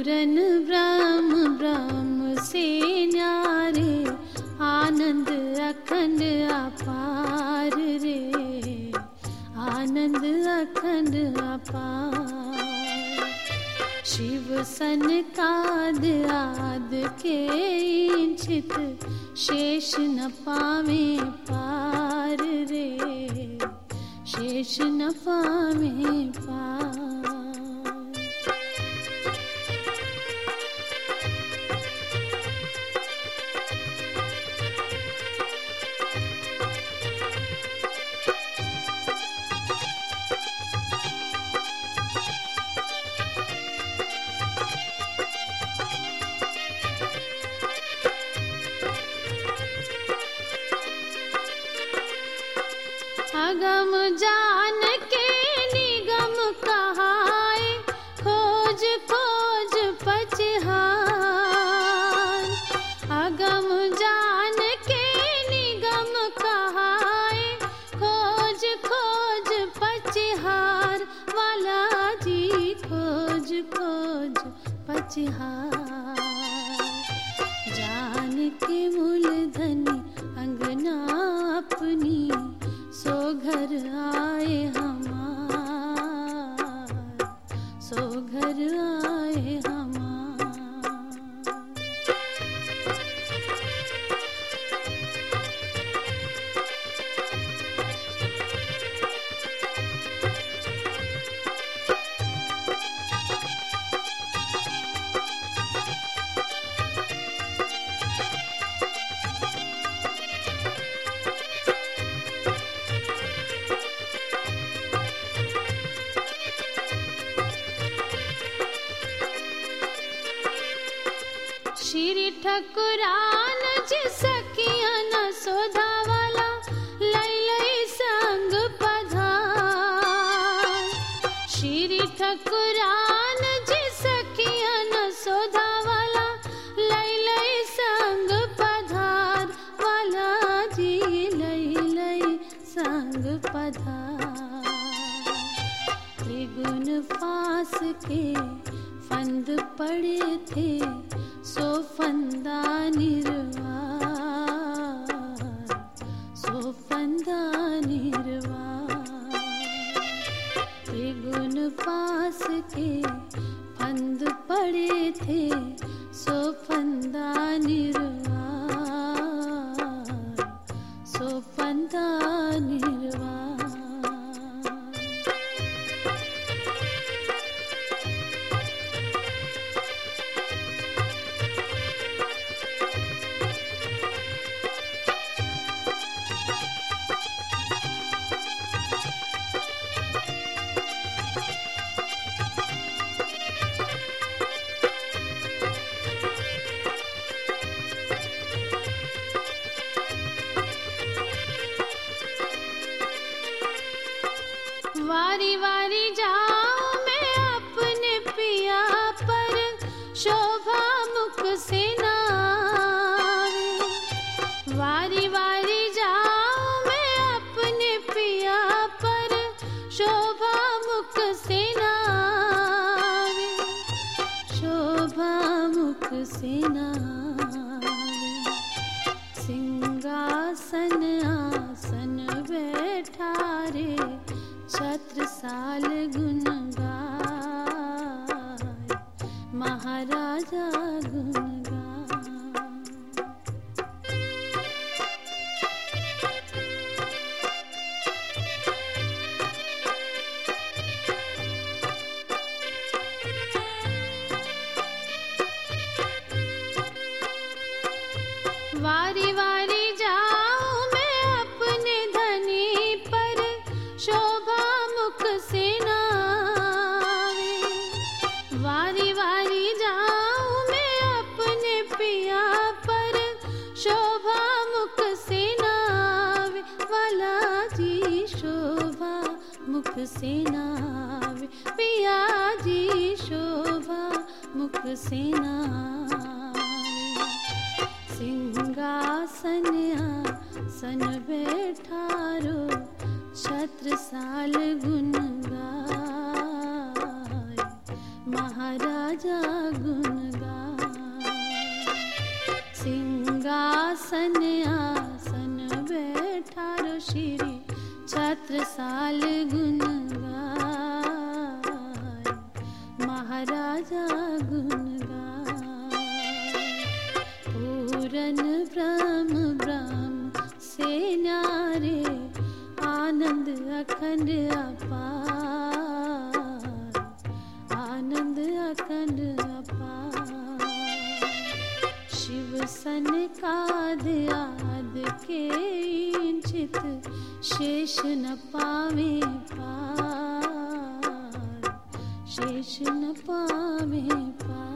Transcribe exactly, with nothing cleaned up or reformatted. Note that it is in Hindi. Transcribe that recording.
पूरन ब्रह्म ब्रह्म से न्यारे, आनंद अखंड अपार रे, आनंद अखंड अपार। शिव सनकाद आद के इंचित, शेष न पावे पार रे, शेष न पावे पार। अगम जान के निगम कहाए, खोज खोज पछहार। अगम जान के निगम कहाए, खोज खोज पछहार। वाला जी खोज खोज पछहार। जान के मूलधनी अंगना अपनी, सो घर आए हमार, सो घर आए हमार। श्री ठकुरान जी सखिया न सोधा वाला, लई लई संग पधार। श्री ठकुरान जी सखिया न सोधा वाला, लई लई संग पधार। वाला जी लई लई संग पधार। त्रिगुण फास के फंद पड़े थे, सो फंदा निर्वार, सो फंदा निर्वार। त्रिगुण पास के फंद पड़े थे, सो फंदा निर्वार, सो फंदा निर्वार। वारी वारी जाऊं मैं अपने पिया पर, शोभा मुख से नावे। वारी वारी जाऊं मैं अपने पिया पर, शोभा मुख से नावे, शोभा मुख से नावे। सिंहासन आसन बैठा रे, छत्रसाल गुण गाय, महाराजा गुण गाय। वारी वारी जाऊं मैं अपने धनी पर, शोभा मुख से नावे। वारी वारी जाऊं मैं अपने पिया पर, शोभा मुख से नावे। वाला जी शोभा मुख से नावे, पिया जी शोभा मुख से नावे। सिंहासन आसन बैठारो, छत्रसाल गुण गाय, महाराजा गुण आसन आसन बैठारो श्री छत्रसाल गुण गाय महाराजा गुण गाय पूरन ब्रह्म ब्रह्म से न्यारे आनंद अखंड अपार आनंद अखंड अपार शिव सनकाद आद के चित शेष न पावे पार शेष न पावे पार।